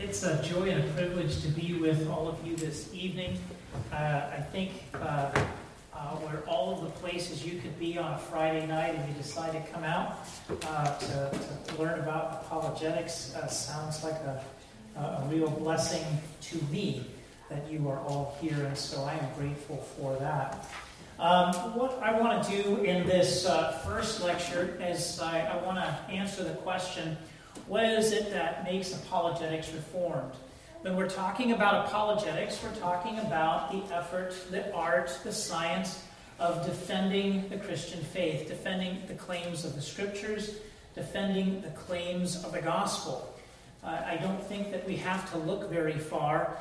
It's a joy and a privilege to be with all of you this evening. I think we're all of the places you could be on a Friday night and you decide to come out to learn about apologetics sounds like a real blessing to me that you are all here, and so I am grateful for that. What I want to do in this first lecture is I want to answer the question, what is it that makes apologetics reformed? When we're talking about apologetics, we're talking about the effort, the art, the science of defending the Christian faith, defending the claims of the Scriptures, defending the claims of the gospel. I don't think that we have to look very far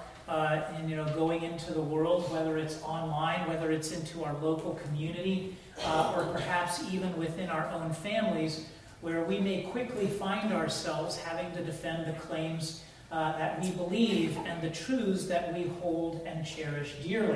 going into the world, whether it's online, whether it's into our local community, or perhaps even within our own families, where we may quickly find ourselves having to defend the claims that we believe and the truths that we hold and cherish dearly.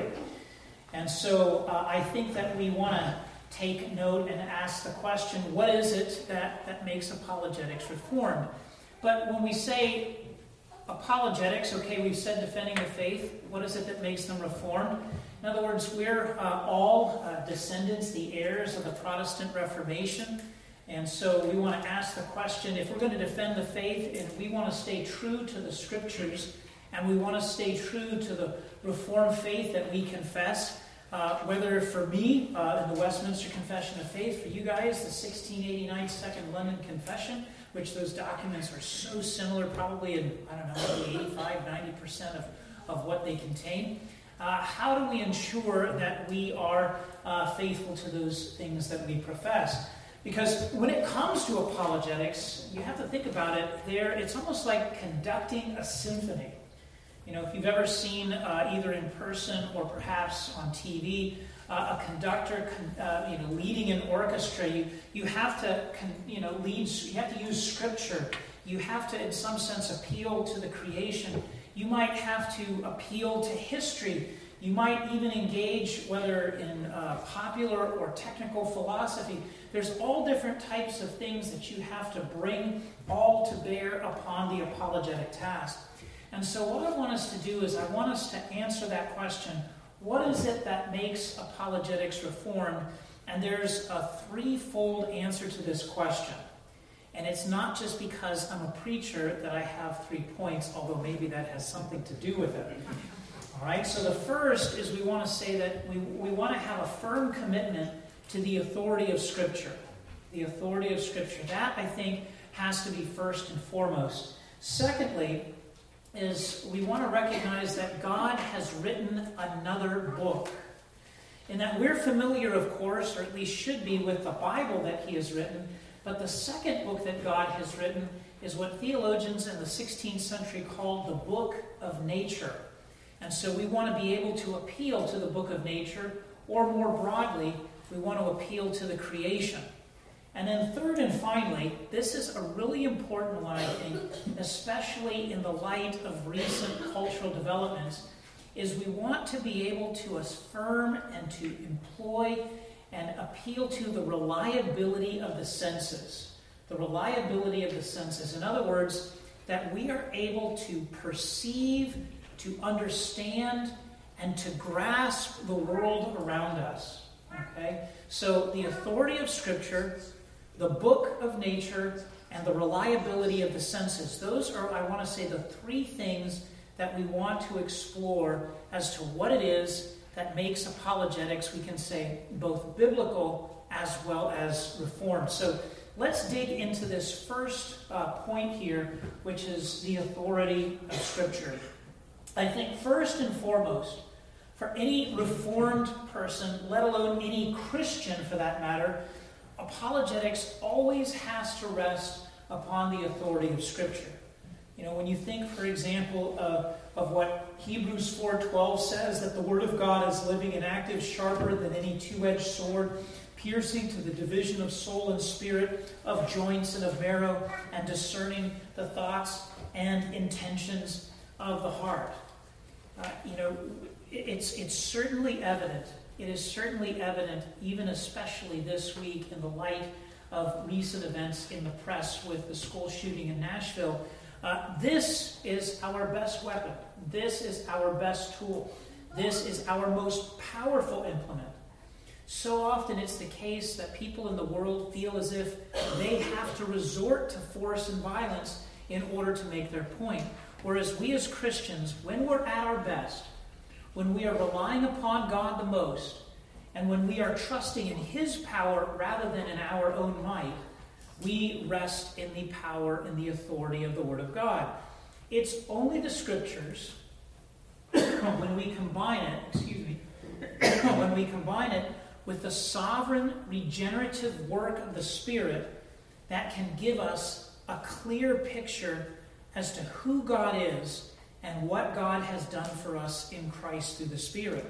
And so I think that we want to take note and ask the question, what is it that makes apologetics reformed? But when we say apologetics, okay, we've said defending the faith, what is it that makes them reformed? In other words, we're all descendants, the heirs of the Protestant Reformation. And so we want to ask the question, if we're going to defend the faith and we want to stay true to the Scriptures and we want to stay true to the Reformed faith that we confess, whether for me, in the Westminster Confession of Faith, for you guys, the 1689 Second London Confession, which those documents are so similar, probably in, maybe 85-90% of what they contain. How do we ensure that we are faithful to those things that we profess? Because when it comes to apologetics, you have to think about it. It's almost like conducting a symphony. You know, if you've ever seen either in person or perhaps on TV, a conductor, leading an orchestra, you have to, lead. You have to use Scripture. You have to, in some sense, appeal to the creation. You might have to appeal to history. You might even engage, whether in popular or technical philosophy. There's all different types of things that you have to bring all to bear upon the apologetic task. And so what I want us to do is I want us to answer that question, what is it that makes apologetics reformed? And there's a threefold answer to this question. And it's not just because I'm a preacher that I have 3 points, although maybe that has something to do with it. All right, so the first is we want to say that we want to have a firm commitment to the authority of Scripture. The authority of Scripture. That, I think, has to be first and foremost. Secondly, is we want to recognize that God has written another book. And that we're familiar, of course, or at least should be, with the Bible that He has written. But the second book that God has written is what theologians in the 16th century called the Book of Nature. And so we want to be able to appeal to the book of nature, or more broadly, we want to appeal to the creation. And then third and finally, this is a really important one, I think, especially in the light of recent cultural developments, is we want to be able to affirm and to employ and appeal to the reliability of the senses. The reliability of the senses. In other words, that we are able to perceive, to understand, and to grasp the world around us. Okay? So the authority of Scripture, the book of nature, and the reliability of the senses. Those are, I want to say, the three things that we want to explore as to what it is that makes apologetics, we can say, both biblical as well as reformed. So let's dig into this first point here, which is the authority of Scripture. I think first and foremost, for any reformed person, let alone any Christian for that matter, apologetics always has to rest upon the authority of Scripture. You know, when you think, for example, of what Hebrews 4:12 says, that the Word of God is living and active, sharper than any two-edged sword, piercing to the division of soul and spirit, of joints and of marrow, and discerning the thoughts and intentions of the heart. It's certainly evident. It is certainly evident, even especially this week in the light of recent events in the press with the school shooting in Nashville, This is our best weapon. This is our best tool. This is our most powerful implement. So often it's the case that people in the world feel as if they have to resort to force and violence in order to make their point. Whereas we as Christians, when we're at our best, when we are relying upon God the most, and when we are trusting in His power rather than in our own might, we rest in the power and the authority of the Word of God. It's only the Scriptures, when we combine it with the sovereign regenerative work of the Spirit, that can give us a clear picture as to who God is and what God has done for us in Christ through the Spirit.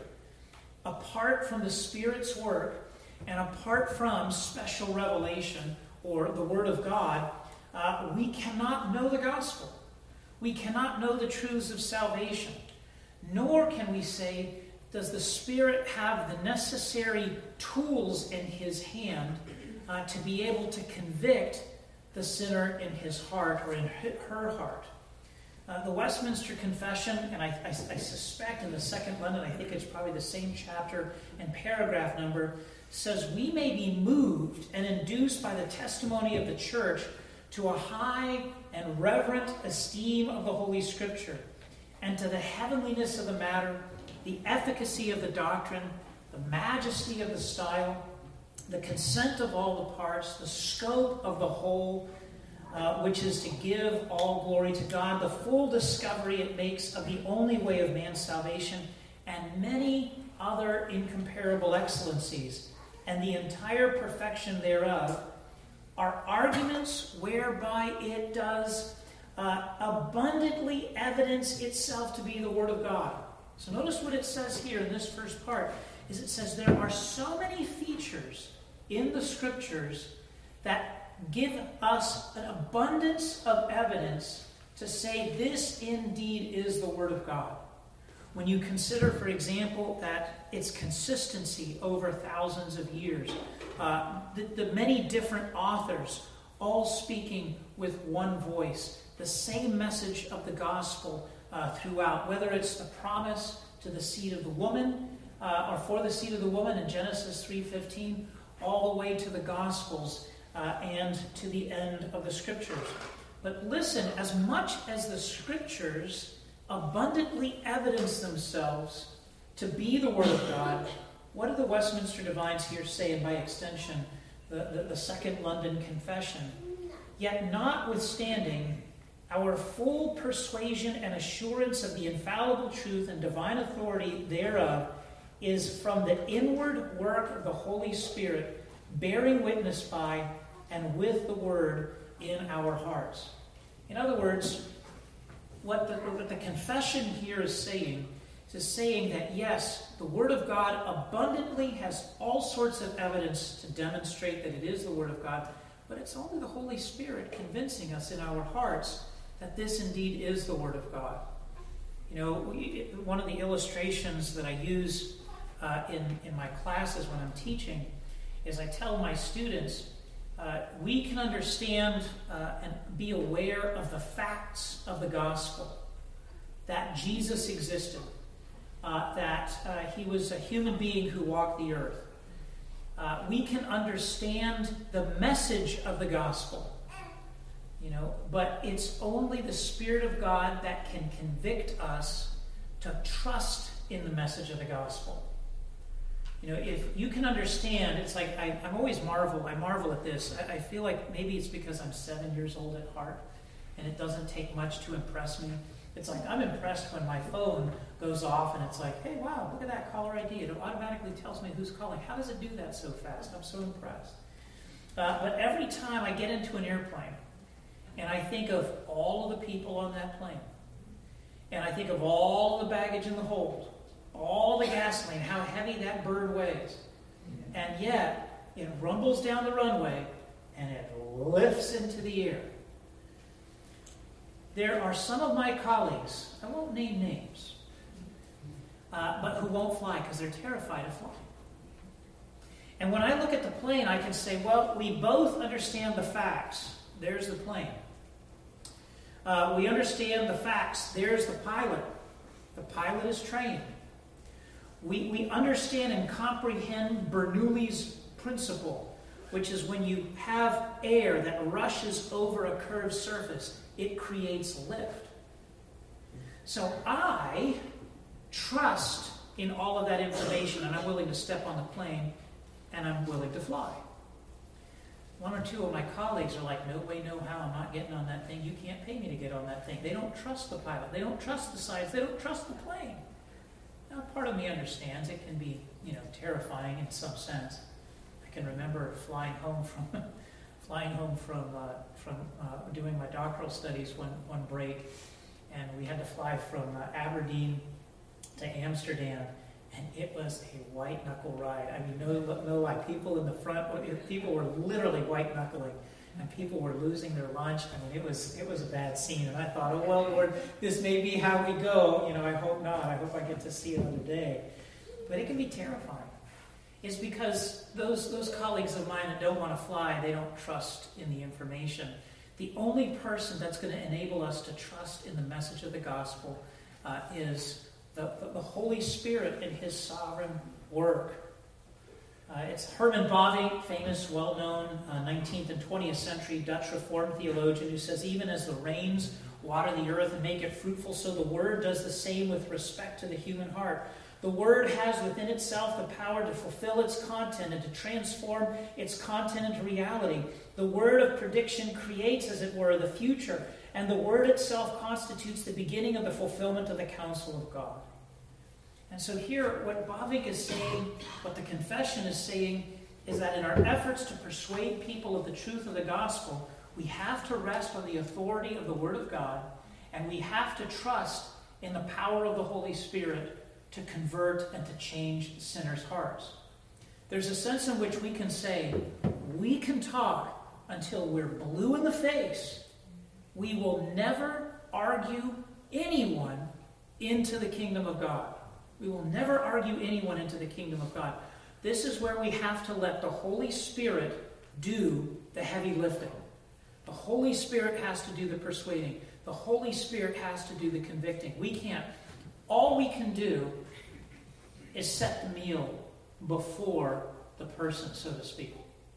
Apart from the Spirit's work and apart from special revelation or the Word of God, we cannot know the gospel. We cannot know the truths of salvation. Nor can we say, does the Spirit have the necessary tools in His hand to be able to convict the sinner in his heart or in her heart. The Westminster Confession, and I suspect in the Second London, I think it's probably the same chapter and paragraph number, says we may be moved and induced by the testimony of the Church to a high and reverent esteem of the Holy Scripture, and to the heavenliness of the matter, the efficacy of the doctrine, the majesty of the style, the consent of all the parts, the scope of the whole, which is to give all glory to God, the full discovery it makes of the only way of man's salvation, and many other incomparable excellencies, and the entire perfection thereof, are arguments whereby it does abundantly evidence itself to be the Word of God. So notice what it says here in this first part, is it says there are so many features in the Scriptures that give us an abundance of evidence to say this indeed is the Word of God. When you consider, for example, that its consistency over thousands of years, the many different authors all speaking with one voice, the same message of the gospel throughout, whether it's the promise to the seed of the woman, or for the seed of the woman in Genesis 3:15, all the way to the Gospels and to the end of the Scriptures. But listen, as much as the Scriptures abundantly evidence themselves to be the Word of God, what do the Westminster Divines here say, and by extension, the Second London Confession? Yet notwithstanding our full persuasion and assurance of the infallible truth and divine authority thereof is from the inward work of the Holy Spirit, bearing witness by and with the Word in our hearts. In other words, what the confession here is saying that yes, the Word of God abundantly has all sorts of evidence to demonstrate that it is the Word of God, but it's only the Holy Spirit convincing us in our hearts that this indeed is the Word of God. You know, one of the illustrations that I use in my classes when I'm teaching is I tell my students, we can understand and be aware of the facts of the gospel, that Jesus existed, that he was a human being who walked the earth. We can understand the message of the gospel, but it's only the Spirit of God that can convict us to trust in the message of the gospel. If you can understand, it's like I marvel at this. I feel like maybe it's because I'm 7 years old at heart, and it doesn't take much to impress me. It's like I'm impressed when my phone goes off, and it's like, hey, wow, look at that caller ID. It automatically tells me who's calling. How does it do that so fast? I'm so impressed. But every time I get into an airplane, and I think of all of the people on that plane, and I think of all the baggage in the hold, all the gasoline, how heavy that bird weighs. And yet, it rumbles down the runway and it lifts into the air. There are some of my colleagues, I won't name names, but who won't fly because they're terrified of flying. And when I look at the plane, I can say, well, we both understand the facts. There's the plane. We understand the facts. There's the pilot. The pilot is trained. We understand and comprehend Bernoulli's principle, which is when you have air that rushes over a curved surface, it creates lift. So I trust in all of that information, and I'm willing to step on the plane, and I'm willing to fly. One or two of my colleagues are like, no way, no how, I'm not getting on that thing. You can't pay me to get on that thing. They don't trust the pilot. They don't trust the science. They don't trust the plane. Now, part of me understands it can be, terrifying in some sense. I can remember flying home from doing my doctoral studies one break, and we had to fly from Aberdeen to Amsterdam, and it was a white-knuckle ride. I mean, no lie, people in the front, people were literally white-knuckling, and people were losing their lunch. I mean, it was a bad scene, and I thought, oh, well, Lord, this may be how we go. I hope not. I hope I get to see another day. But it can be terrifying. It's because those colleagues of mine that don't want to fly, they don't trust in the information. The only person that's going to enable us to trust in the message of the gospel is the Holy Spirit in His sovereign work. It's Herman Bavinck, famous, well-known 19th and 20th century Dutch Reformed theologian, who says, even as the rains water the earth and make it fruitful, so the Word does the same with respect to the human heart. The Word has within itself the power to fulfill its content and to transform its content into reality. The word of prediction creates, as it were, the future, and the Word itself constitutes the beginning of the fulfillment of the counsel of God. And so here, what Bavinck is saying, what the confession is saying, is that in our efforts to persuade people of the truth of the gospel, we have to rest on the authority of the Word of God, and we have to trust in the power of the Holy Spirit to convert and to change sinners' hearts. There's a sense in which we can say, we can talk until we're blue in the face. We will never argue anyone into the kingdom of God. We will never argue anyone into the kingdom of God. This is where we have to let the Holy Spirit do the heavy lifting. The Holy Spirit has to do the persuading. The Holy Spirit has to do the convicting. We can't. All we can do is set the meal before the person, so to speak.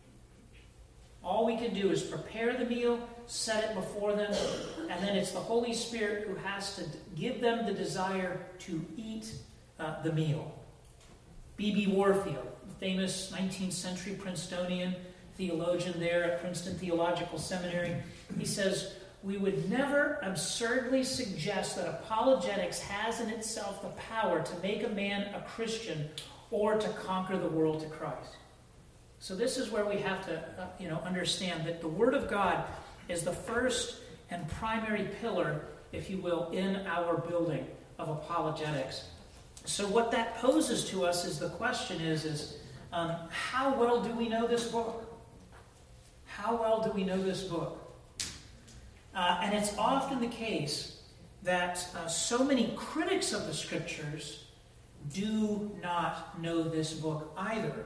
All we can do is prepare the meal, set it before them, and then it's the Holy Spirit who has to give them the desire to eat the meal. B.B. Warfield, famous 19th century Princetonian theologian there at Princeton Theological Seminary, he says, we would never absurdly suggest that apologetics has in itself the power to make a man a Christian or to conquer the world to Christ. So this is where we have to understand that the Word of God is the first and primary pillar, if you will, in our building of apologetics. So what that poses to us is the question is how well do we know this book? How well do we know this book? And it's often the case that so many critics of the Scriptures do not know this book either.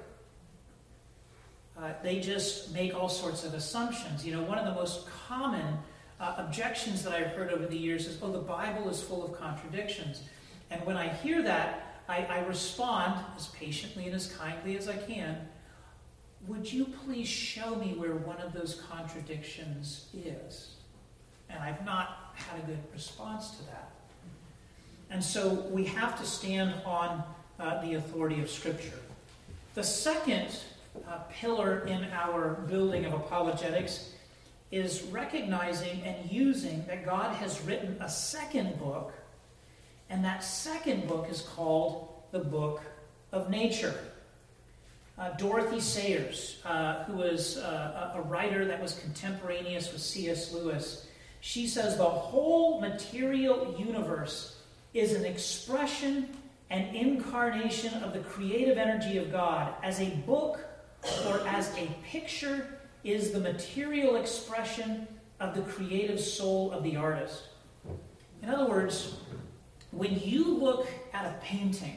They just make all sorts of assumptions. One of the most common objections that I've heard over the years is, the Bible is full of contradictions. And when I hear that, I respond as patiently and as kindly as I can. Would you please show me where one of those contradictions is? And I've not had a good response to that. And so we have to stand on the authority of Scripture. The second pillar in our building of apologetics is recognizing and using that God has written a second book, and that second book is called the Book of Nature. Dorothy Sayers, who was a writer that was contemporaneous with C.S. Lewis, she says the whole material universe is an expression and incarnation of the creative energy of God. As a book or as a picture is the material expression of the creative soul of the artist. In other words, when you look at a painting,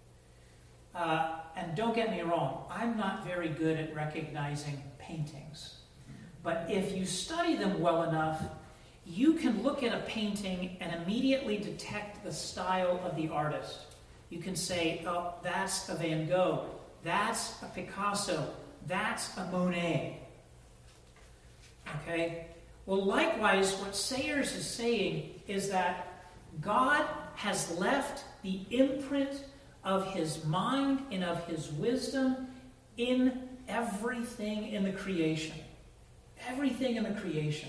and don't get me wrong, I'm not very good at recognizing paintings. But if you study them well enough, you can look at a painting and immediately detect the style of the artist. You can say, oh, that's a Van Gogh, that's a Picasso, that's a Monet. Okay? Well, likewise, what Sayers is saying is that God has left the imprint of his mind and of his wisdom in everything in the creation. Everything in the creation.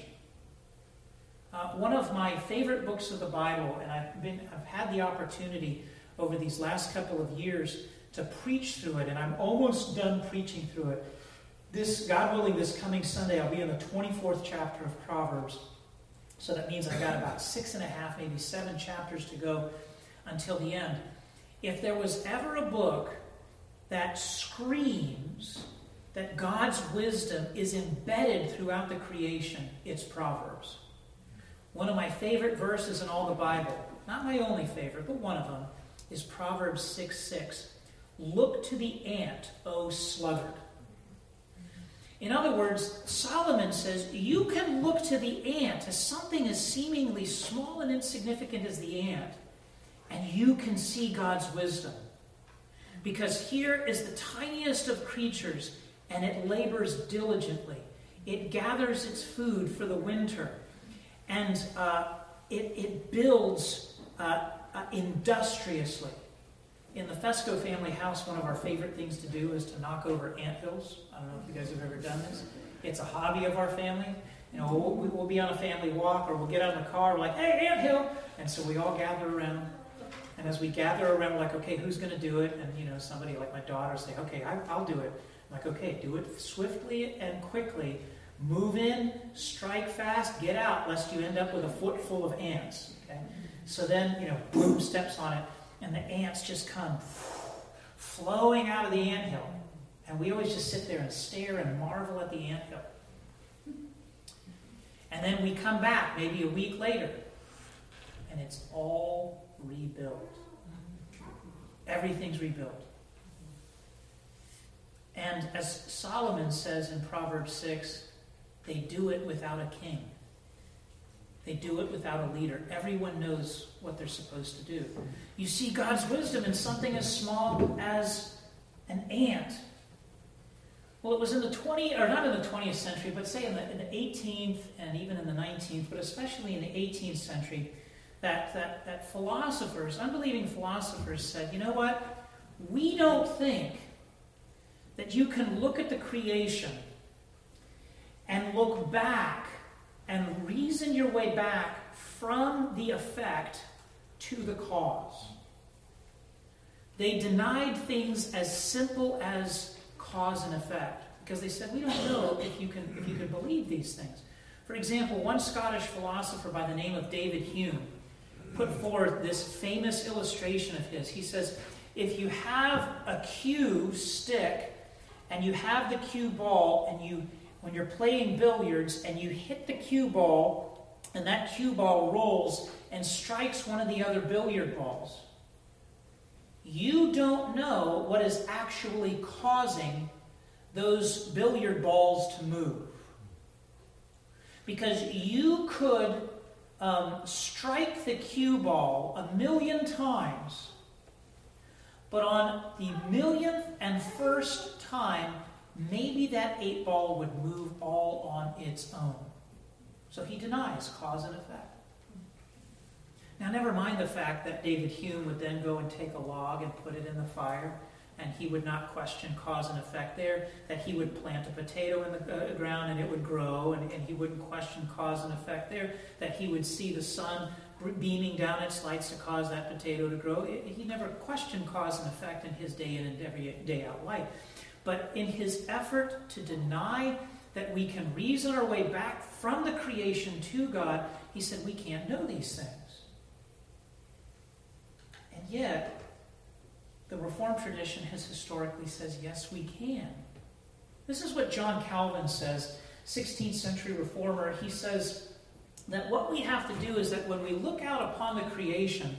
One of my favorite books of the Bible, and I've had the opportunity over these last couple of years to preach through it, and I'm almost done preaching through it. God willing, this coming Sunday, I'll be in the 24th chapter of Proverbs. So that means I've got about 6.5, maybe 7 chapters to go until the end. If there was ever a book that screams that God's wisdom is embedded throughout the creation, it's Proverbs. One of my favorite verses in all the Bible, not my only favorite, but one of them, is Proverbs 6:6. Look to the ant, O sluggard. In other words, Solomon says you can look to the ant as something as seemingly small and insignificant as the ant, and you can see God's wisdom. Because here is the tiniest of creatures, and it labors diligently. It gathers its food for the winter, and it builds industriously. In the Fesco family house, one of our favorite things to do is to knock over anthills. I don't know if you guys have ever done this. It's a hobby of our family. You know, we'll be on a family walk, or we'll get out in the car, we're like, hey, anthill! And so we all gather around. And as we gather around, we're like, okay, who's going to do it? And, you know, somebody like my daughter say, okay, I'll do it. I'm like, okay, do it swiftly and quickly. Move in, strike fast, get out, lest you end up with a foot full of ants. Okay? So then, you know, boom, steps on it, and the ants just come flowing out of the anthill. And we always just sit there and stare and marvel at the anthill. And then we come back maybe a week later, and it's all rebuilt. Everything's rebuilt. And as Solomon says in Proverbs 6, they do it without a king. They do it without a leader. Everyone knows what they're supposed to do. You see God's wisdom in something as small as an ant. Well, it was in the 20th century, but say in the 18th and even in the 19th, but especially in the 18th century, that philosophers, unbelieving philosophers said, you know what? We don't think that you can look at the creation and look back and reason your way back from the effect to the cause. They denied things as simple as cause and effect, because they said, we don't know if you can believe these things. For example, one Scottish philosopher by the name of David Hume put forth this famous illustration of his. He says, if you have a cue stick and you have the cue ball, and when you're playing billiards and you hit the cue ball and that cue ball rolls and strikes one of the other billiard balls, you don't know what is actually causing those billiard balls to move. Because you could strike the cue ball 1,000,000 times, but on the 1,000,001st time, maybe that 8 ball would move all on its own. So he denies cause and effect. Now, never mind the fact that David Hume would then go and take a log and put it in the fire, and he would not question cause and effect there, that he would plant a potato in the ground and it would grow, and he wouldn't question cause and effect there, that he would see the sun beaming down its lights to cause that potato to grow. He never questioned cause and effect in his day in and every day out life. But in his effort to deny that we can reason our way back from the creation to God, he said we can't know these things. And yet, the Reformed tradition has historically says, yes, we can. This is what John Calvin says, 16th century reformer. He says that what we have to do is that when we look out upon the creation,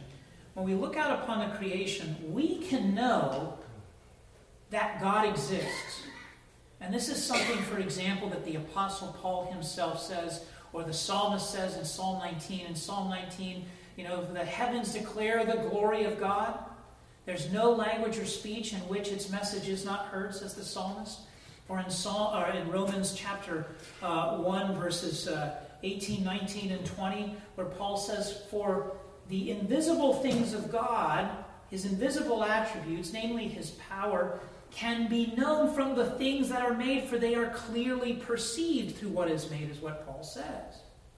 we can know that God exists. And this is something, for example, that the Apostle Paul himself says Or the psalmist says in Psalm 19, the heavens declare the glory of God. There's no language or speech in which its message is not heard, says the psalmist. Or in Romans chapter 1, verses 18, 19, and 20, where Paul says, for the invisible things of God, his invisible attributes, namely his power, can be known from the things that are made, for they are clearly perceived through what is made, is what Paul says.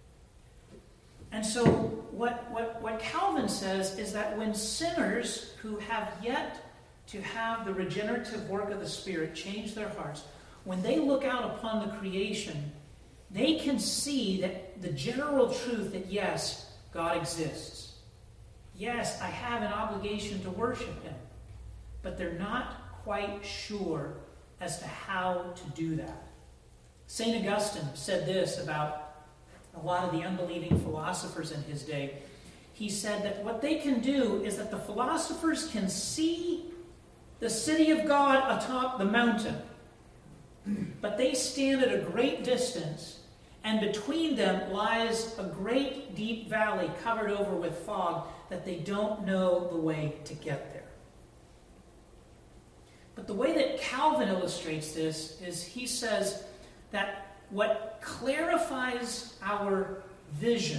And so what Calvin says is that when sinners who have yet to have the regenerative work of the Spirit change their hearts, when they look out upon the creation, they can see that the general truth that yes, God exists. Yes, I have an obligation to worship him. But they're not quite sure as to how to do that. St. Augustine said this about a lot of the unbelieving philosophers in his day. He said that what they can do is that the philosophers can see the city of God atop the mountain, but they stand at a great distance, and between them lies a great deep valley covered over with fog that they don't know the way to get there. But the way that Calvin illustrates this is he says that what clarifies our vision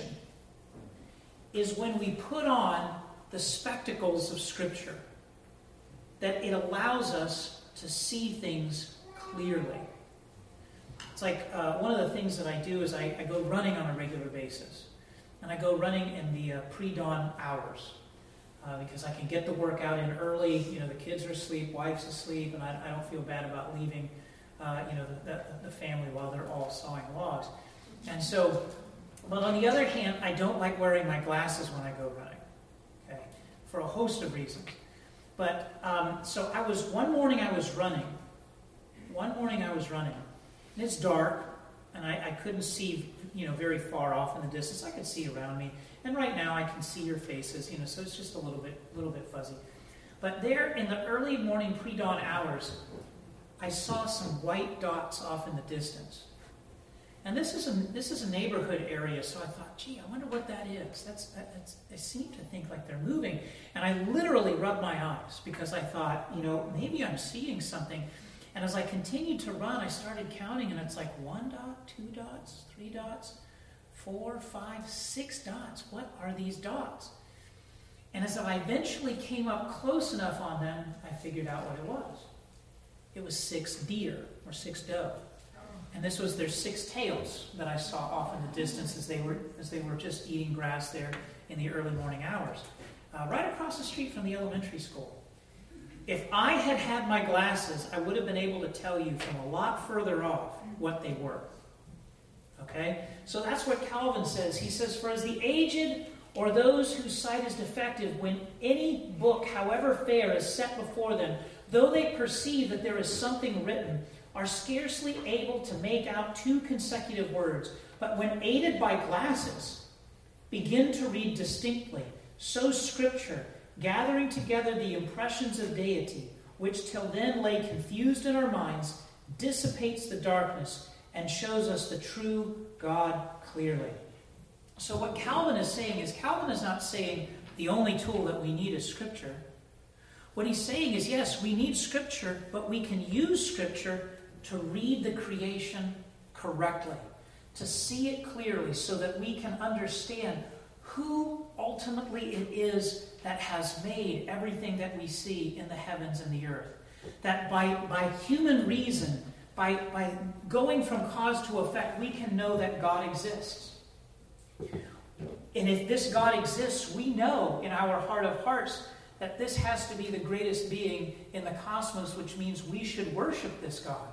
is when we put on the spectacles of Scripture, that it allows us to see things clearly. It's like one of the things that I do is I go running on a regular basis. And I go running in the pre-dawn hours because I can get the workout in early. The kids are asleep, wife's asleep, and I don't feel bad about leaving the family while they're all sawing logs. And so, but on the other hand, I don't like wearing my glasses when I go running, okay, for a host of reasons. But so one morning I was running, and it's dark, and I couldn't see, very far off in the distance. I could see around me, and right now I can see your faces, so it's just a little bit fuzzy. But there, in the early morning pre-dawn hours, I saw some white dots off in the distance, and this is a neighborhood area. So I thought, gee, I wonder what that is. I seem to think like they're moving, and I literally rubbed my eyes because I thought, maybe I'm seeing something. And as I continued to run, I started counting, and it's like 1 dot, 2 dots, 3 dots, 4, 5, 6 dots. What are these dots? And as I eventually came up close enough on them, I figured out what it was. It was 6 deer, or 6 doe. And this was their 6 tails that I saw off in the distance as they were just eating grass there in the early morning hours, right across the street from the elementary school. If I had had my glasses, I would have been able to tell you from a lot further off what they were. Okay? So that's what Calvin says. He says, for as the aged or those whose sight is defective, when any book, however fair, is set before them, though they perceive that there is something written, are scarcely able to make out 2 consecutive words, but when aided by glasses, begin to read distinctly. So Scripture, gathering together the impressions of deity, which till then lay confused in our minds, dissipates the darkness and shows us the true God clearly. So what Calvin is saying is, Calvin is not saying the only tool that we need is Scripture. What he's saying is, yes, we need Scripture, but we can use Scripture to read the creation correctly, to see it clearly so that we can understand who ultimately it is that has made everything that we see in the heavens and the earth. That by human reason, by going from cause to effect, we can know that God exists. And if this God exists, we know in our heart of hearts that this has to be the greatest being in the cosmos, which means we should worship this God.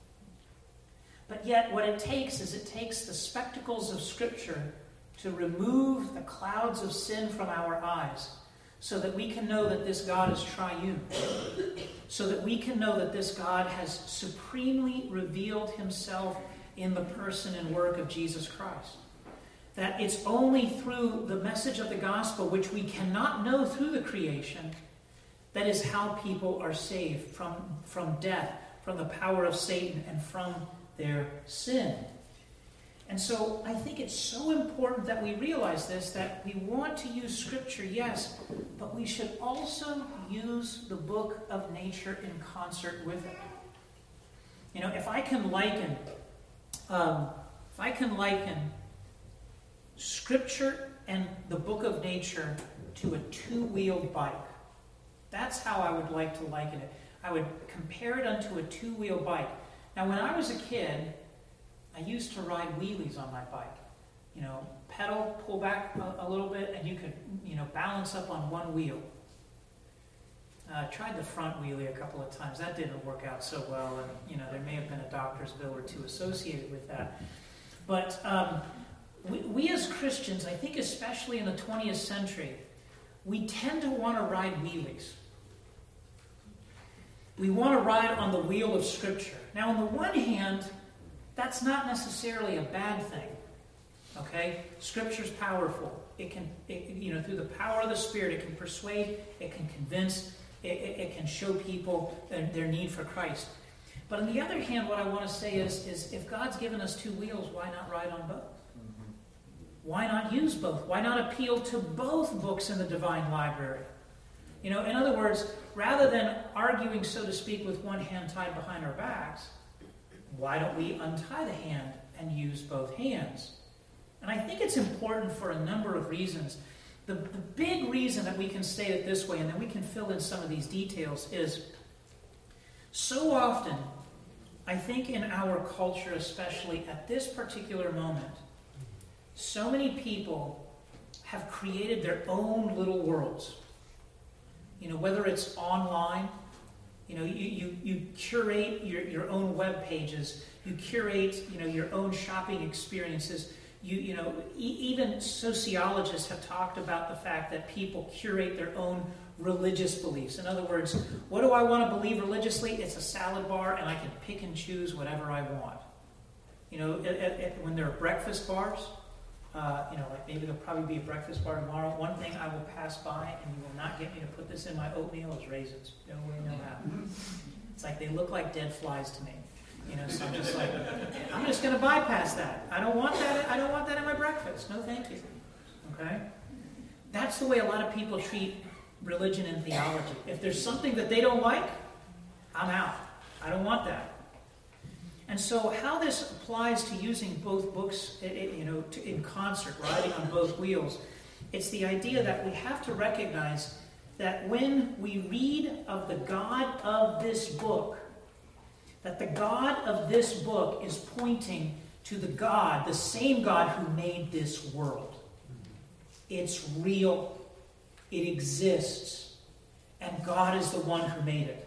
But yet what it takes is it takes the spectacles of Scripture to remove the clouds of sin from our eyes so that we can know that this God is triune, so that we can know that this God has supremely revealed himself in the person and work of Jesus Christ. That it's only through the message of the gospel, which we cannot know through the creation, that is how people are saved from death, from the power of Satan, and from their sin. And so I think it's so important that we realize this, that we want to use Scripture, yes, but we should also use the book of nature in concert with it. You know, if I can liken Scripture and the book of nature to a two-wheeled bike, that's how I would like to liken it. I would compare it unto a two-wheeled bike. Now, when I was a kid, I used to ride wheelies on my bike. You know, pedal, pull back a little bit, and you could, balance up on one wheel. Tried the front wheelie a couple of times. That didn't work out so well, and, there may have been a doctor's bill or two associated with that. But we as Christians, I think especially in the 20th century, we tend to want to ride wheelies. We want to ride on the wheel of Scripture. Now, on the one hand, that's not necessarily a bad thing. Okay? Scripture's powerful. It can, through the power of the Spirit, it can persuade, it can convince, it can show people their need for Christ. But on the other hand, what I want to say is if God's given us two wheels, why not ride on both? Why not use both? Why not appeal to both books in the divine library? In other words, rather than arguing, so to speak, with one hand tied behind our backs, why don't we untie the hand and use both hands? And I think it's important for a number of reasons. The big reason that we can state it this way, and then we can fill in some of these details, is so often, I think in our culture, especially at this particular moment, so many people have created their own little worlds. Whether it's online, you curate your own web pages, you curate, your own shopping experiences. Even sociologists have talked about the fact that people curate their own religious beliefs. In other words, what do I want to believe religiously? It's a salad bar, and I can pick and choose whatever I want. When there are breakfast bars, like maybe there'll probably be a breakfast bar tomorrow. One thing I will pass by, and you will not get me to put this in my oatmeal, is raisins. No way, no how. It's like they look like dead flies to me. So I'm just like, I'm just going to bypass that. I don't want that. I don't want that in my breakfast. No, thank you. Okay? That's the way a lot of people treat religion and theology. If there's something that they don't like, I'm out. I don't want that. And so how this applies to using both books, in concert, riding on both wheels, it's the idea that we have to recognize that when we read of the God of this book, that the God of this book is pointing to the same God who made this world. It's real. It exists. And God is the one who made it.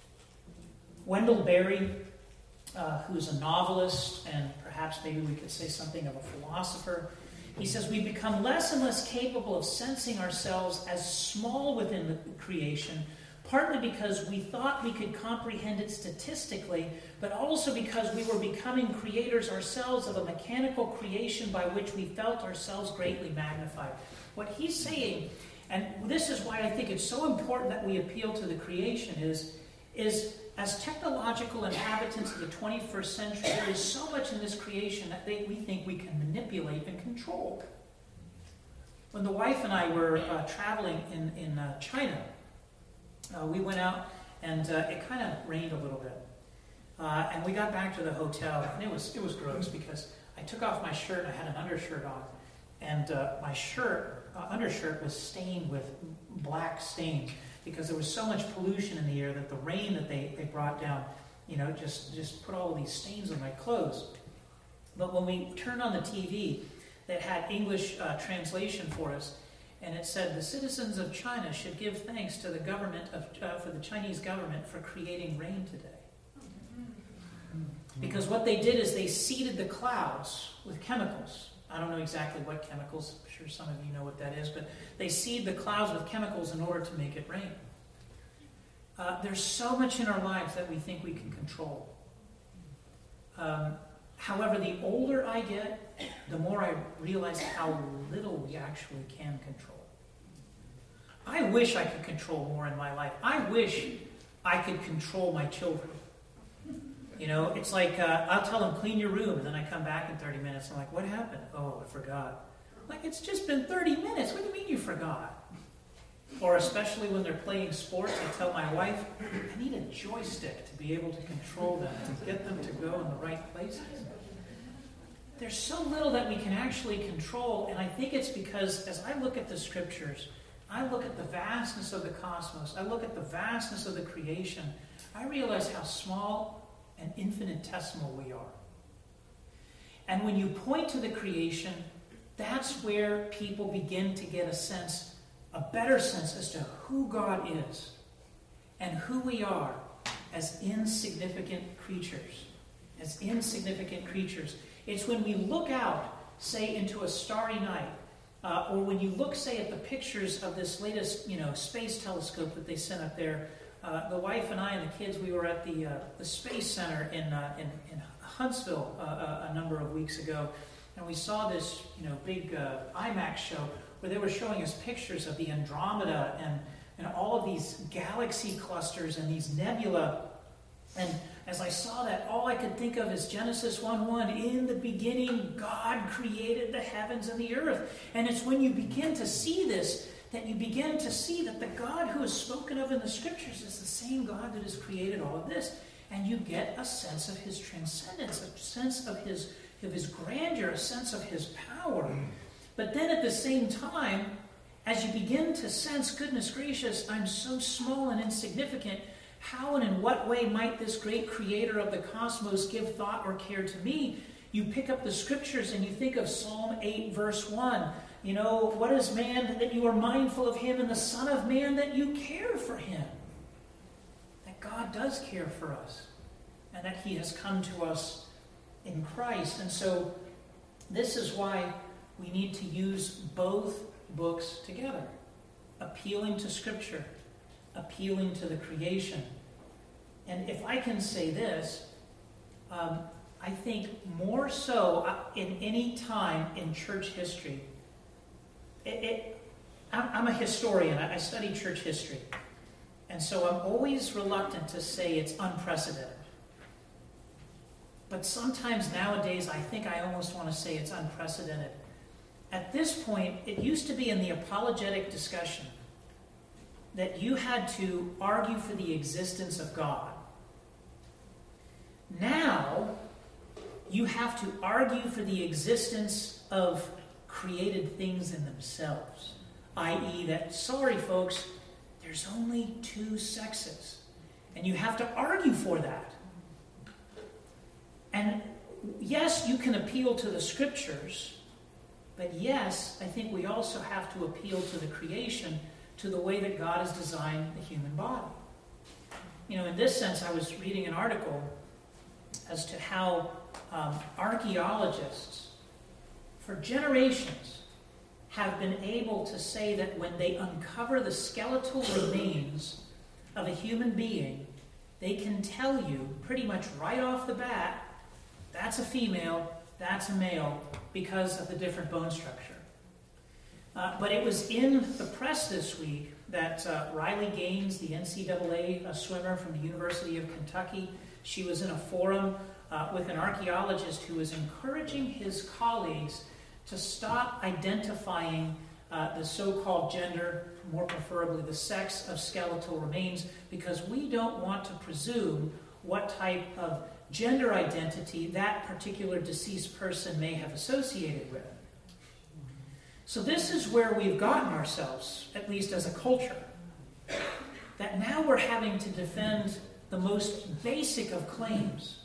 Wendell Berry, who's a novelist, and perhaps maybe we could say something of a philosopher, he says, we become less and less capable of sensing ourselves as small within the creation, partly because we thought we could comprehend it statistically, but also because we were becoming creators ourselves of a mechanical creation by which we felt ourselves greatly magnified. What he's saying, and this is why I think it's so important that we appeal to the creation, is as technological inhabitants of the 21st century, there is so much in this creation that we think we can manipulate and control. When the wife and I were traveling in China, we went out and it kind of rained a little bit. And we got back to the hotel, and it was gross because I took off my shirt and I had an undershirt on. And my undershirt was stained with black stains because there was so much pollution in the air that the rain that they brought down, just put all of these stains on my clothes. But when we turned on the TV, that had English translation for us, and it said, the citizens of China should give thanks to the government for the Chinese government for creating rain today. Because what they did is they seeded the clouds with chemicals. I don't know exactly what chemicals. I'm sure some of you know what that is. But they seed the clouds with chemicals in order to make it rain. There's so much in our lives that we think we can control. However, the older I get, the more I realize how little we actually can control. I wish I could control more in my life. I wish I could control my children. It's like I'll tell them, clean your room, and then I come back in 30 minutes. I'm like, what happened? Oh, I forgot. Like, it's just been 30 minutes. What do you mean you forgot? Or especially when they're playing sports, I tell my wife, I need a joystick to be able to control them, to get them to go in the right places. There's so little that we can actually control, and I think it's because as I look at the scriptures, I look at the vastness of the cosmos, I look at the vastness of the creation, I realize how small and infinitesimal we are. And when you point to the creation, that's where people begin to get a better sense as to who God is and who we are as insignificant creatures. As insignificant creatures. It's when we look out, say, into a starry night, or when you look, say, at the pictures of this latest, space telescope that they sent up there. The wife and I and the kids, we were at the Space Center in Huntsville a number of weeks ago, and we saw this, big IMAX show where they were showing us pictures of the Andromeda and all of these galaxy clusters and these nebula. And as I saw that, all I could think of is Genesis 1:1. In the beginning, God created the heavens and the earth. And it's when you begin to see this that you begin to see that the God who is spoken of in the scriptures is the same God that has created all of this. And you get a sense of his transcendence, a sense of his grandeur, a sense of his power. But then at the same time, as you begin to sense, goodness gracious, I'm so small and insignificant, how and in what way might this great creator of the cosmos give thought or care to me? You pick up the scriptures and you think of Psalm 8, verse 1. What is man that you are mindful of him, and the Son of Man that you care for him? That God does care for us, and that he has come to us in Christ. And so this is why we need to use both books together. Appealing to Scripture, appealing to the creation. And if I can say this, I think more so in any time in church history, I'm a historian, I study church history, and so I'm always reluctant to say it's unprecedented. But sometimes nowadays I think I almost want to say it's unprecedented. At this point, it used to be in the apologetic discussion that you had to argue for the existence of God. Now, you have to argue for the existence of created things in themselves. I.e. that, sorry folks, there's only two sexes. And you have to argue for that. And yes, you can appeal to the scriptures, but yes, I think we also have to appeal to the creation, to the way that God has designed the human body. In this sense, I was reading an article as to how archaeologists, for generations, have been able to say that when they uncover the skeletal remains of a human being, they can tell you pretty much right off the bat, that's a female, that's a male, because of the different bone structure. But it was in the press this week that Riley Gaines, the NCAA swimmer from the University of Kentucky, she was in a forum with an archaeologist who was encouraging his colleagues to stop identifying the so-called gender, more preferably the sex of skeletal remains, because we don't want to presume what type of gender identity that particular deceased person may have associated with. So this is where we've gotten ourselves, at least as a culture, that now we're having to defend the most basic of claims.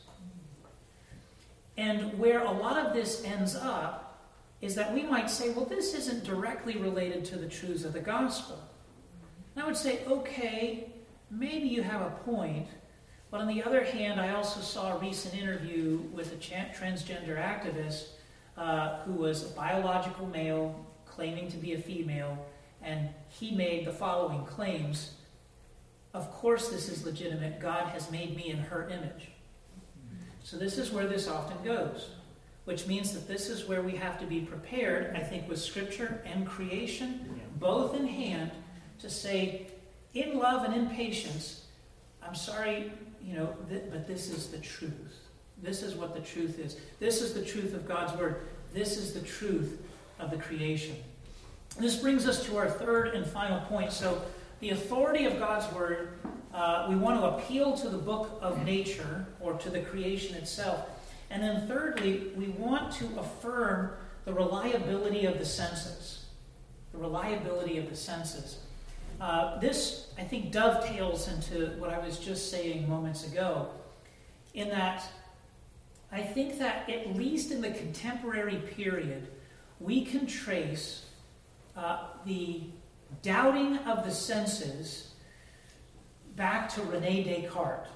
And where a lot of this ends up is that we might say, well, this isn't directly related to the truths of the gospel. And I would say, okay, maybe you have a point, but on the other hand, I also saw a recent interview with a transgender activist who was a biological male claiming to be a female, and he made the following claims. Of course this is legitimate. God has made me in her image. So this is where this often goes, which means that this is where we have to be prepared, I think, with Scripture and creation, both in hand, to say, in love and in patience, I'm sorry, but this is the truth. This is what the truth is. This is the truth of God's Word. This is the truth of the creation. This brings us to our third and final point. So, the authority of God's Word, we want to appeal to the book of nature, or to the creation itself. And then thirdly, we want to affirm the reliability of the senses. The reliability of the senses. This, I think, dovetails into what I was just saying moments ago, in that I think that, at least in the contemporary period, we can trace the doubting of the senses back to René Descartes.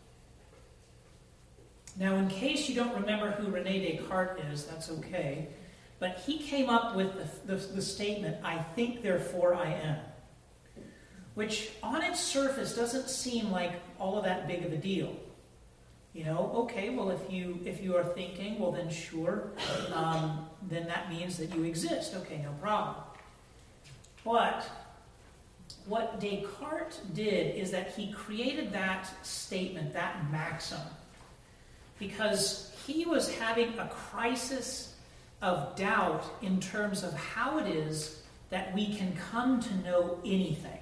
Now, in case you don't remember who René Descartes is, that's okay, but he came up with the statement, "I think, therefore I am," which on its surface doesn't seem like all of that big of a deal. Okay, well, if you are thinking, well, then sure, then that means that you exist. Okay, no problem. But what Descartes did is that he created that statement, that maxim, because he was having a crisis of doubt in terms of how it is that we can come to know anything.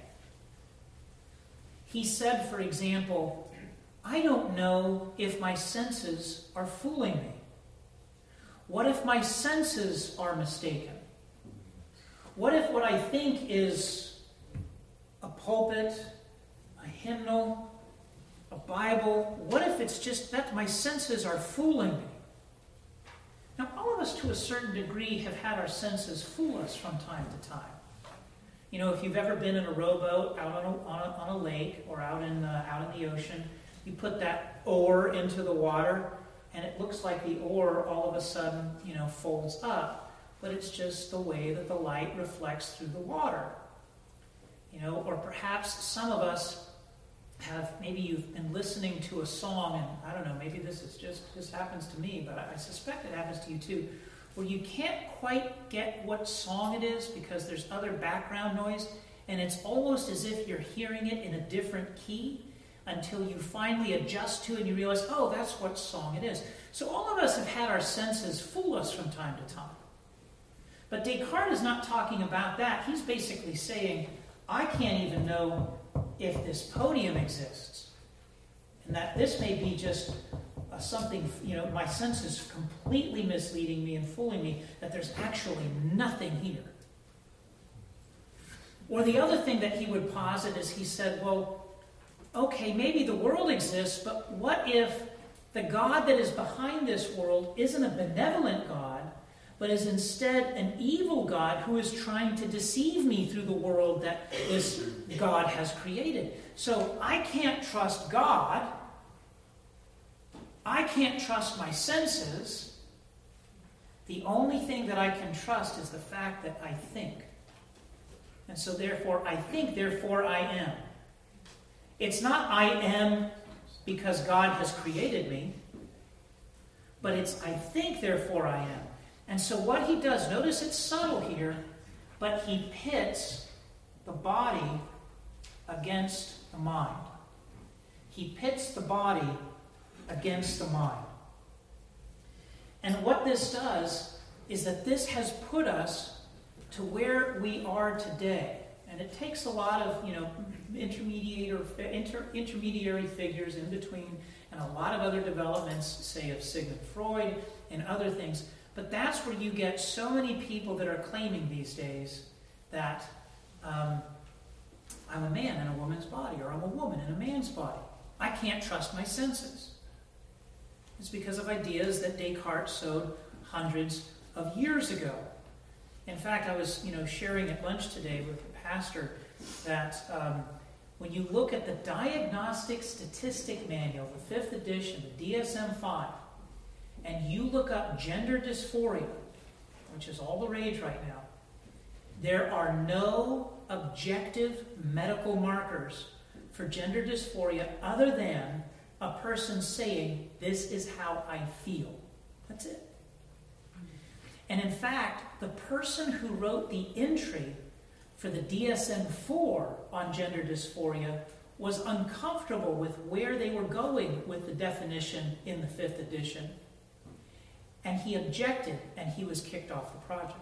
He said, for example, I don't know if my senses are fooling me. What if my senses are mistaken? What if what I think is a pulpit, a hymnal, a Bible, what if it's just that my senses are fooling me? Now, all of us to a certain degree have had our senses fool us from time to time. If you've ever been in a rowboat out on a lake or out in the ocean, you put that oar into the water, and it looks like the oar all of a sudden, folds up, but it's just the way that the light reflects through the water. Or perhaps some of us maybe you've been listening to a song, and I don't know, maybe this happens to me, but I suspect it happens to you too, where you can't quite get what song it is because there's other background noise, and it's almost as if you're hearing it in a different key until you finally adjust to it and you realize, oh, that's what song it is. So all of us have had our senses fool us from time to time. But Descartes is not talking about that. He's basically saying, I can't even know if this podium exists. And that this may be just something, my senses completely misleading me and fooling me, that there's actually nothing here. Or the other thing that he would posit is he said, well, okay, maybe the world exists, but what if the God that is behind this world isn't a benevolent God, but is instead an evil God who is trying to deceive me through the world that this God has created? So I can't trust God. I can't trust my senses. The only thing that I can trust is the fact that I think. And so therefore, I think, therefore I am. It's not I am because God has created me, but it's I think, therefore I am. And so what he does, notice it's subtle here, but he pits the body against the mind. He pits the body against the mind. And what this does is that this has put us to where we are today. And it takes a lot of, intermediary figures in between, and a lot of other developments, say of Sigmund Freud and other things. But that's where you get so many people that are claiming these days that I'm a man in a woman's body, or I'm a woman in a man's body. I can't trust my senses. It's because of ideas that Descartes sowed hundreds of years ago. In fact, I was, sharing at lunch today with a pastor that when you look at the Diagnostic Statistic Manual, the 5th edition, the DSM-5, and you look up gender dysphoria, which is all the rage right now, there are no objective medical markers for gender dysphoria other than a person saying, this is how I feel. That's it. And in fact, the person who wrote the entry for the DSM-4 on gender dysphoria was uncomfortable with where they were going with the definition in the 5th edition. And he objected, and he was kicked off the project.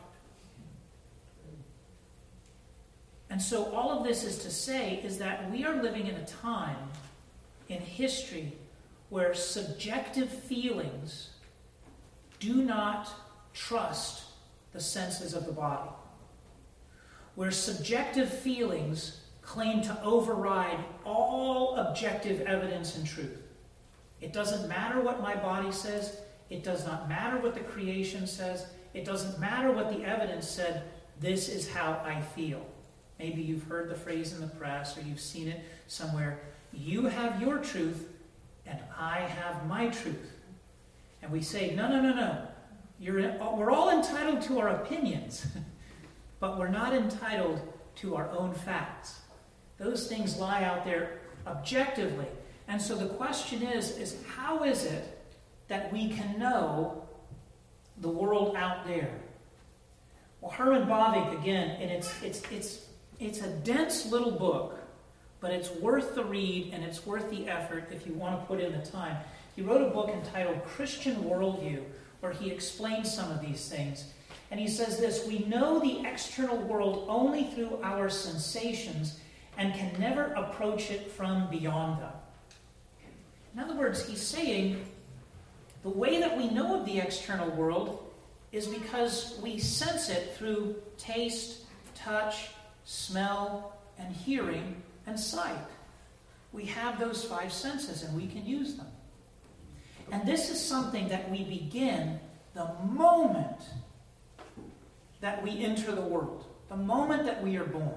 And so all of this is to say is that we are living in a time in history where subjective feelings do not trust the senses of the body. Where subjective feelings claim to override all objective evidence and truth. It doesn't matter what my body says. It does not matter what the creation says. It doesn't matter what the evidence said. This is how I feel. Maybe you've heard the phrase in the press or you've seen it somewhere. You have your truth and I have my truth. And we say, no. We're all entitled to our opinions, but we're not entitled to our own facts. Those things lie out there objectively. And so the question is how is it that we can know the world out there? Well, Herman Bavinck, again, and it's a dense little book, but it's worth the read and it's worth the effort if you want to put in the time. He wrote a book entitled Christian Worldview, where he explains some of these things. And he says this: we know the external world only through our sensations and can never approach it from beyond them. In other words, he's saying the way that we know of the external world is because we sense it through taste, touch, smell, and hearing, and sight. We have those 5 senses and we can use them. And this is something that we begin the moment that we enter the world, the moment that we are born.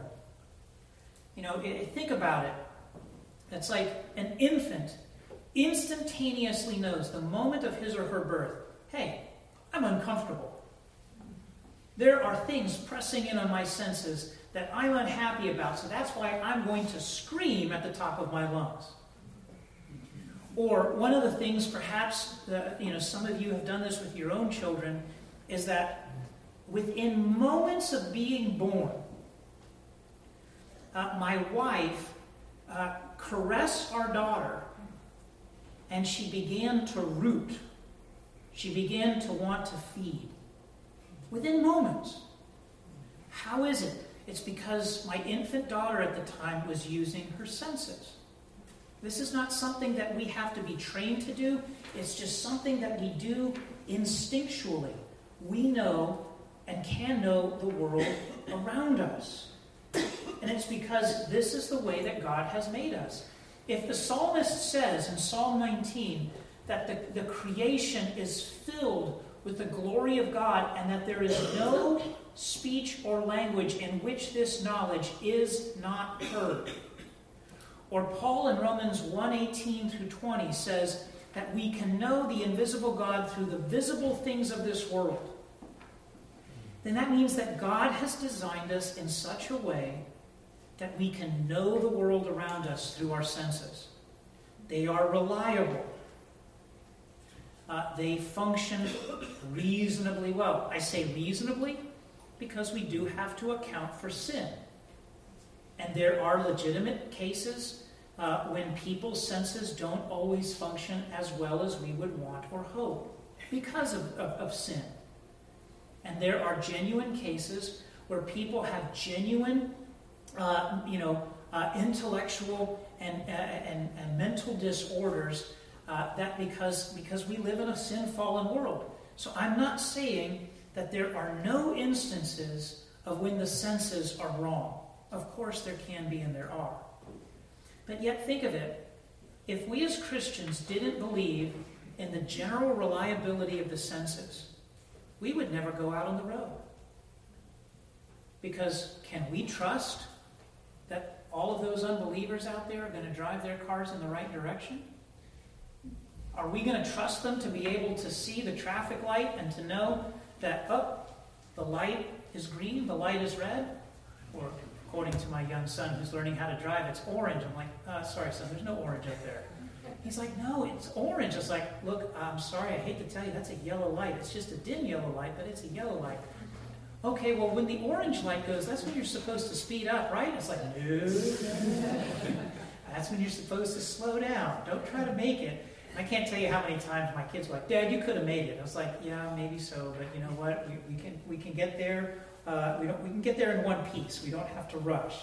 Think about it. It's like an infant instantaneously knows the moment of his or her birth, hey, I'm uncomfortable. There are things pressing in on my senses that I'm unhappy about, so that's why I'm going to scream at the top of my lungs. Or one of the things, perhaps, some of you have done this with your own children, is that within moments of being born, my wife caressed our daughter, and she began to root. She began to want to feed. Within moments. How is it? It's because my infant daughter at the time was using her senses. This is not something that we have to be trained to do. It's just something that we do instinctually. We know and can know the world around us. And it's because this is the way that God has made us. If the psalmist says in Psalm 19 that the creation is filled with the glory of God and that there is no speech or language in which this knowledge is not heard. Or Paul in Romans 1:18 through 20 says that we can know the invisible God through the visible things of this world. Then that means that God has designed us in such a way that we can know the world around us through our senses. They are reliable. They function reasonably well. I say reasonably because we do have to account for sin. And there are legitimate cases when people's senses don't always function as well as we would want or hope because of sin. And there are genuine cases where people have genuine, intellectual and mental disorders that because we live in a sin-fallen world. So I'm not saying that there are no instances of when the senses are wrong. Of course there can be and there are. But yet think of it. If we as Christians didn't believe in the general reliability of the senses, we would never go out on the road. Because can we trust that all of those unbelievers out there are going to drive their cars in the right direction? Are we going to trust them to be able to see the traffic light and to know that, the light is green, the light is red? Or according to my young son who's learning how to drive, it's orange. I'm like, sorry son, there's no orange up there. He's like, no, it's orange. It's like, look, I'm sorry, I hate to tell you, that's a yellow light. It's just a dim yellow light, but it's a yellow light. Okay, well, when the orange light goes, that's when you're supposed to speed up, right? It's like, no. That's when you're supposed to slow down. Don't try to make it. And I can't tell you how many times my kids were like, Dad, you could have made it. I was like, yeah, maybe so, but you know what? We can get there. We can get there in one piece. We don't have to rush.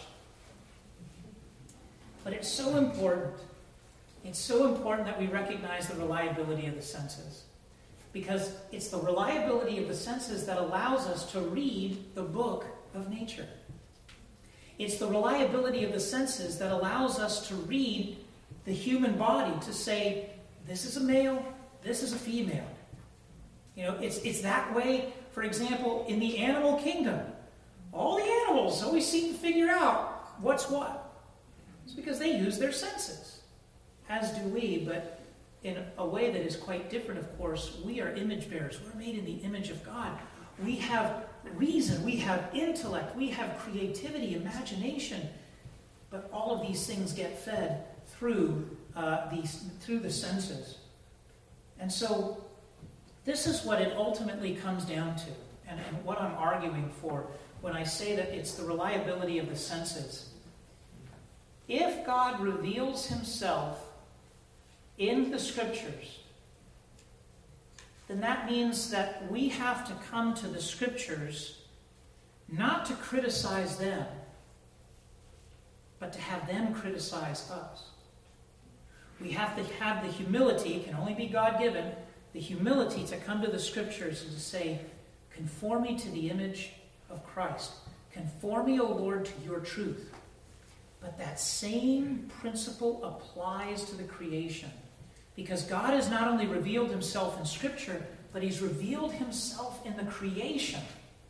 But it's so important. It's so important that we recognize the reliability of the senses. Because it's the reliability of the senses that allows us to read the book of nature. It's the reliability of the senses that allows us to read the human body, to say, this is a male, this is a female. You know, it's that way, for example, in the animal kingdom. All the animals always seem to figure out what's what. It's because they use their senses, as do we, but in a way that is quite different, of course. We are image bearers. We're made in the image of God. We have reason, we have intellect, we have creativity, imagination, but all of these things get fed through the senses. And so this is what it ultimately comes down to, and what I'm arguing for when I say that it's the reliability of the senses. If God reveals himself in the Scriptures, then that means that we have to come to the Scriptures not to criticize them, but to have them criticize us. We have to have the humility, it can only be God-given, the humility to come to the Scriptures and to say, conform me to the image of Christ. Conform me, O Lord, to your truth. But that same principle applies to the creation. Because God has not only revealed himself in Scripture, but he's revealed himself in the creation.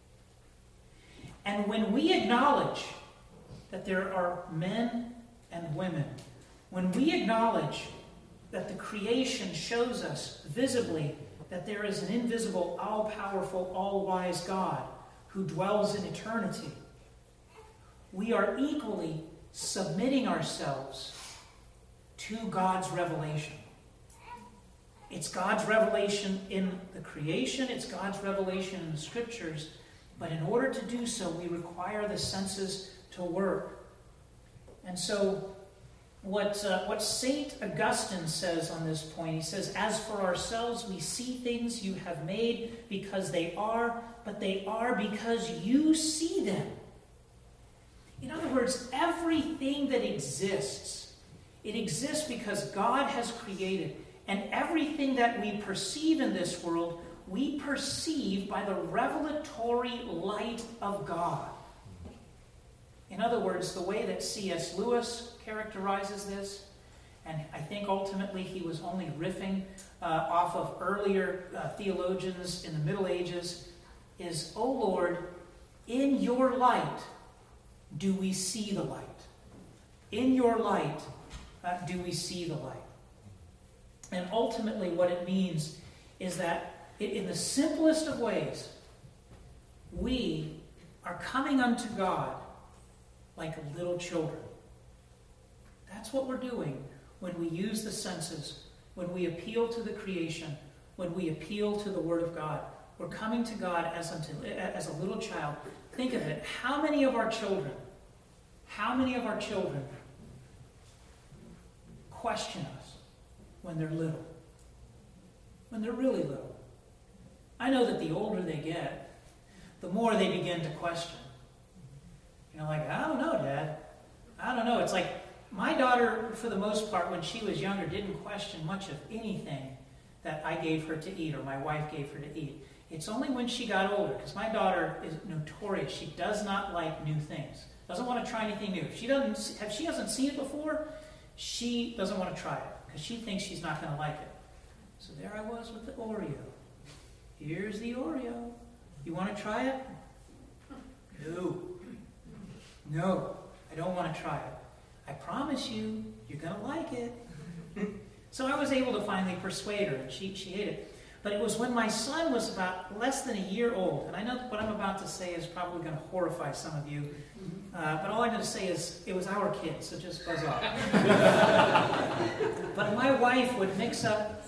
And when we acknowledge that there are men and women, when we acknowledge that the creation shows us visibly that there is an invisible, all-powerful, all-wise God who dwells in eternity, we are equally submitting ourselves to God's revelation. It's God's revelation in the creation, it's God's revelation in the Scriptures, but in order to do so, we require the senses to work. And so, what St. Augustine says on this point, he says, as for ourselves, we see things you have made because they are, but they are because you see them. In other words, everything that exists, it exists because God has created. And everything that we perceive in this world, we perceive by the revelatory light of God. In other words, the way that C.S. Lewis characterizes this, and I think ultimately he was only riffing off of earlier theologians in the Middle Ages, is, O Lord, in your light do we see the light. In your light do we see the light. And ultimately what it means is that in the simplest of ways, we are coming unto God like little children. That's what we're doing when we use the senses, when we appeal to the creation, when we appeal to the Word of God. We're coming to God as a little child. Think of it. How many of our children question us when they're little? When they're really little. I know that the older they get, the more they begin to question. You know, like, I don't know, Dad. I don't know. It's like, my daughter, for the most part, when she was younger, didn't question much of anything that I gave her to eat or my wife gave her to eat. It's only when she got older, because my daughter is notorious. She does not like new things. Doesn't want to try anything new. If she hasn't seen it before, she doesn't want to try it, because she thinks she's not going to like it. So there I was with the Oreo. Here's the Oreo. You want to try it? No, I don't want to try it. I promise you, you're going to like it. So I was able to finally persuade her, and she ate it. But it was when my son was about less than a year old, and I know what I'm about to say is probably going to horrify some of you, but all I'm going to say is it was our kid, so just buzz off. But my wife would mix up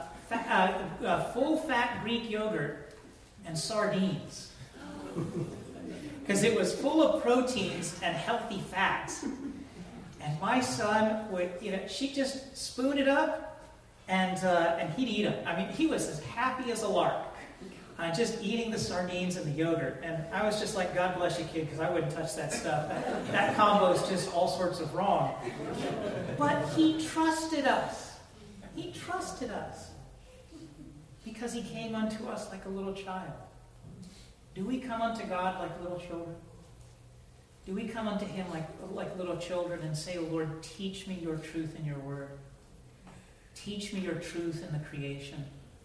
full-fat Greek yogurt and sardines, because it was full of proteins and healthy fats. And my son would, she'd just spoon it up, and he'd eat them. I mean, he was as happy as a lark, just eating the sardines and the yogurt. And I was just like, God bless you, kid, because I wouldn't touch that stuff. That combo is just all sorts of wrong. But he trusted us. He trusted us because he came unto us like a little child. Do we come unto God like little children? Do we come unto him like little children and say, Lord, teach me your truth in your word. Teach me your truth in the creation.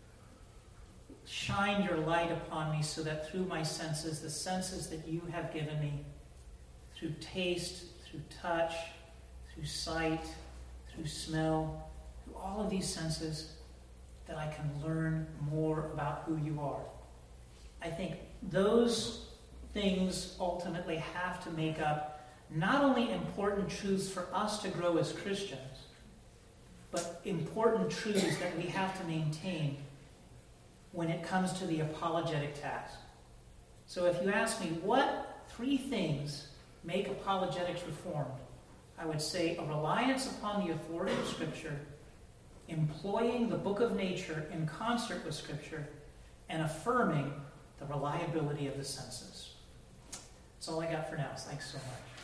Shine your light upon me so that through my senses, the senses that you have given me, through taste, through touch, through sight, through smell, through all of these senses, that I can learn more about who you are. I think those things ultimately have to make up not only important truths for us to grow as Christians, but important truths that we have to maintain when it comes to the apologetic task. So if you ask me, what 3 things make apologetics reformed? I would say a reliance upon the authority of Scripture, employing the book of nature in concert with Scripture, and affirming the reliability of the senses. That's all I got for now. Thanks so much.